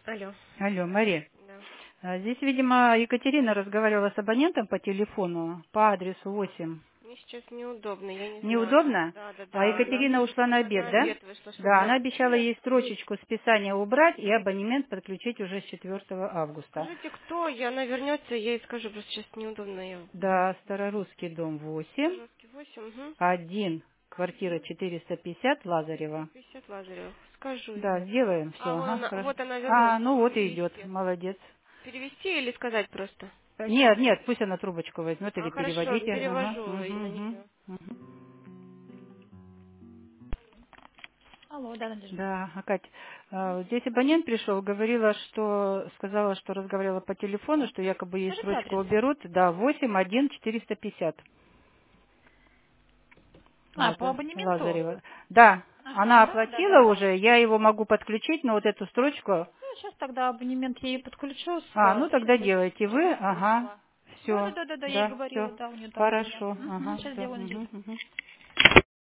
Алло. Алло, Мария. Да. Здесь, видимо, Екатерина разговаривала с абонентом по телефону по адресу 8. Мне сейчас неудобно, я не знаю. Неудобно? Да, да, А да. Екатерина ушла на Она обед, на да? обед вышла, чтобы Да, она нам... обещала ей строчечку списания убрать и абонемент подключить уже с 4 августа. Скажите, кто? И она вернется, я ей скажу, просто сейчас неудобно. Я... Да, Старорусский дом 8, Старорусский 8, угу. 1, квартира 450, Лазарева. 50 Лазарев. Скажу ей. Да, сделаем все. А Ага, хорошо. вот она вернулась, А, ну могу вот и идет, перевести. молодец. Перевести или сказать просто? Нет, нет, пусть она трубочку возьмет или Хорошо, переводите. Ага, перевожу и на нее. Алло, да, Надежда. Да, а Кать, здесь абонент пришел, сказала, что разговаривала по телефону, что якобы ей Скажите срочку адрес. уберут, да, 81450. А, Вот, по абонементу? Лазарева. Да, Ага, она да, да, оплатила да, да. уже, я его могу подключить, но вот эту строчку, Ну, сейчас тогда абонемент я ей подключу ну с тогда ошибкой делайте вы, 432. ага, Да, да, все, да, да, да, я ей да, говорила, все, да, у нее так было. хорошо, ага, Сейчас все. сделаю, Надежда.